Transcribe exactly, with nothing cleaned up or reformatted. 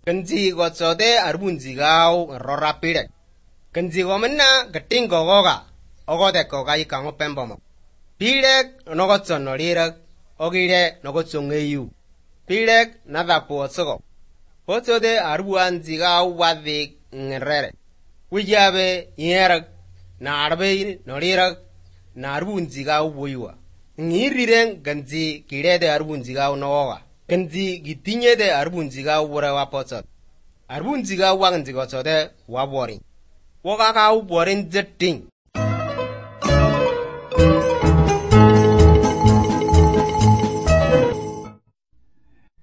Kenji go chode arbunji gao rora pire. Kenji go menna gating go goga. Ogo de ko ga ikango pembomo. Pire no go chonolira. Ogire no go chongeyu. Pire nada po sogo. Pochode arbuanji gao wadi ngerere. Wijabe yera na arbe nolira na arbunji gao boywa. Ngiriren ganji kirede arbunji gao noga. Ganji gitinye de arbunji gao wura wapochod. Arbunji gao waganji go chode wabori. Woga gao borin jetting.